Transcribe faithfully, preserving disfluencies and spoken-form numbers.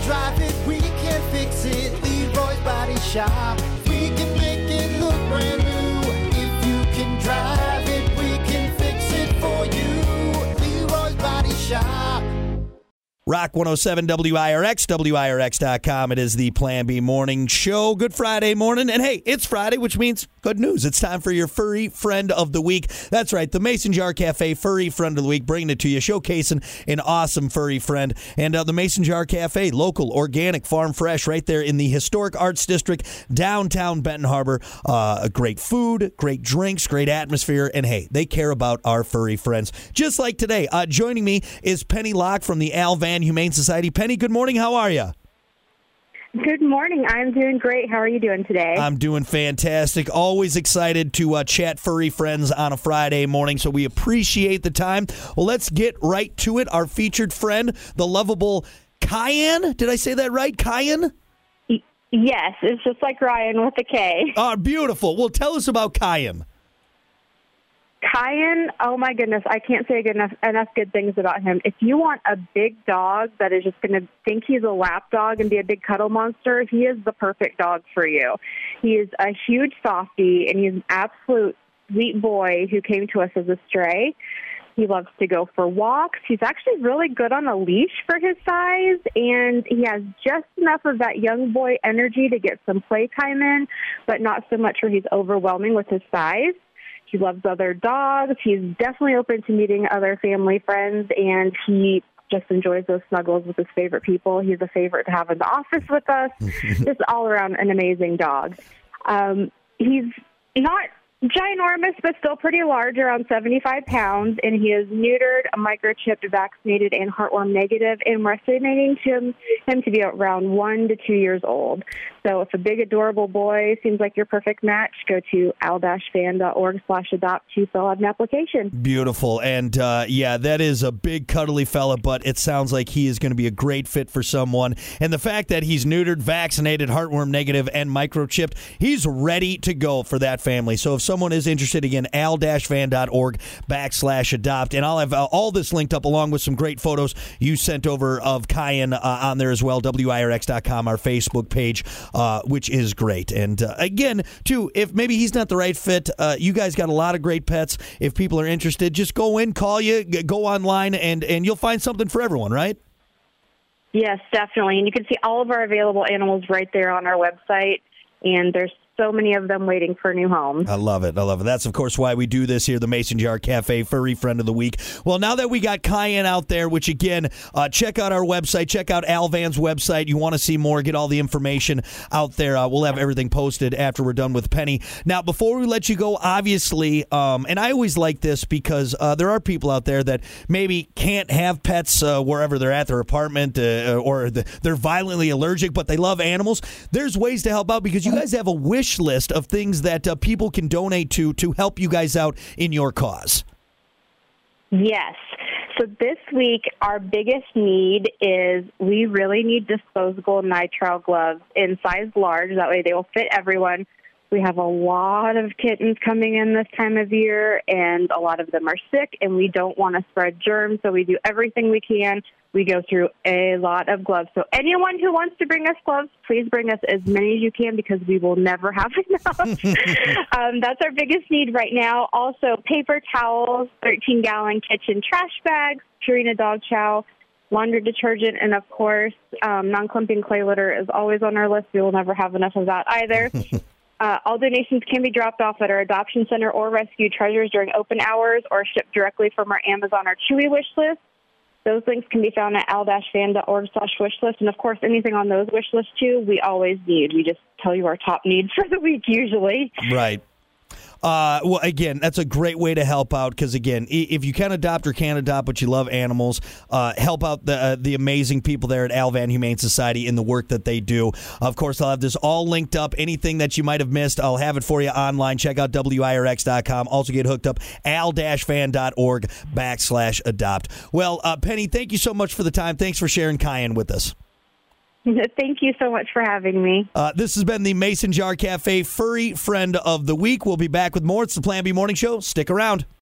drive it, we can fix it. Leroy's Body Shop. We can make it look brand new. If you can drive it, we can fix it for you. Leroy's Body Shop. Rock one oh seven W I R X, W I R X dot com. It is the Plan B Morning Show. Good Friday morning. And hey, it's Friday, which means good news. It's time for your Furry Friend of the Week. That's right, the Mason Jar Cafe Furry Friend of the Week, bringing it to you, showcasing an awesome furry friend. And uh, the Mason Jar Cafe, local, organic, farm fresh, right there in the Historic Arts District, downtown Benton Harbor. Uh, great food, great drinks, great atmosphere. And hey, they care about our furry friends. Just like today, uh, joining me is Penny Locke from the Al Van Humane Society. Penny, good morning. How are you? Good morning. I'm doing great. How are you doing today? I'm doing fantastic. Always excited to uh, chat furry friends on a Friday morning, so we appreciate the time. Well, let's get right to it. Our featured friend, the lovable Cayenne. Did I say that right? Cayenne? Yes, it's just like Ryan with a K. Oh, beautiful. Well, tell us about Cayenne. Cayenne, oh my goodness, I can't say good enough, enough good things about him. If you want a big dog that is just going to think he's a lap dog and be a big cuddle monster, he is the perfect dog for you. He is a huge softie, and he's an absolute sweet boy who came to us as a stray. He loves to go for walks. He's actually really good on a leash for his size, and he has just enough of that young boy energy to get some playtime in, but not so much where he's overwhelming with his size. He loves other dogs. He's definitely open to meeting other family friends, and he just enjoys those snuggles with his favorite people. He's a favorite to have in the office with us. Just all around an amazing dog. Um, he's not ginormous, but still pretty large, around seventy-five pounds, and he is neutered, microchipped, vaccinated, and heartworm negative, and we're estimating him, him to be around one to two years old. So if a big, adorable boy seems like your perfect match, go to al dash fan dot org slash adopt to fill out an application. Beautiful. And, uh, yeah, that is a big, cuddly fella, but it sounds like he is going to be a great fit for someone. And the fact that he's neutered, vaccinated, heartworm negative, and microchipped, he's ready to go for that family. So if someone is interested, again, al dash fan dot org backslash adopt. And I'll have uh, all this linked up along with some great photos you sent over of Cayenne uh, on there as well, W I R X dot com, our Facebook page. Uh, which is great. And uh, again, too, if maybe he's not the right fit, uh, you guys got a lot of great pets. If people are interested, just go in, call you, g- go online, and, and you'll find something for everyone, right? Yes, definitely. And you can see all of our available animals right there on our website. And there's so many of them waiting for new homes. I love it. I love it. That's, of course, why we do this here, the Mason Jar Cafe Furry Friend of the Week. Well, now that we got Cayenne out there, which, again, uh, check out our website. Check out Al Van's website. You want to see more, get all the information out there. Uh, we'll have everything posted after we're done with Penny. Now, before we let you go, obviously, um, and I always like this because uh, there are people out there that maybe can't have pets uh, wherever they're at, their apartment, uh, or the, they're violently allergic, but they love animals. There's ways to help out because you guys have a wish list of things that uh, people can donate to to help you guys out in your cause. Yes. So this week, our biggest need is we really need disposable nitrile gloves in size large. That way they will fit everyone. We have a lot of kittens coming in this time of year, and a lot of them are sick, and we don't want to spread germs, so we do everything we can. We go through a lot of gloves. So anyone who wants to bring us gloves, please bring us as many as you can because we will never have enough. um, that's our biggest need right now. Also, paper towels, thirteen-gallon kitchen trash bags, Purina dog chow, laundry detergent, and, of course, um, non-clumping clay litter is always on our list. We will never have enough of that either. Uh, all donations can be dropped off at our adoption center or rescue treasures during open hours or shipped directly from our Amazon or Chewy wish list. Those links can be found at al dash fan dot org slash wish list. And, of course, anything on those wish lists, too, we always need. We just tell you our top needs for the week usually. Right. Uh, well, again, that's a great way to help out because, again, if you can adopt or can't adopt but you love animals, uh, help out the uh, the amazing people there at Al Van Humane Society in the work that they do. Of course, I'll have this all linked up. Anything that you might have missed, I'll have it for you online. Check out W I R X dot com. Also get hooked up, al dash fan dot org backslash adopt. Well, uh, Penny, thank you so much for the time. Thanks for sharing Cayenne with us. Thank you so much for having me. Uh, this has been the Mason Jar Cafe Furry Friend of the Week. We'll be back with more. It's the Plan B Morning Show. Stick around.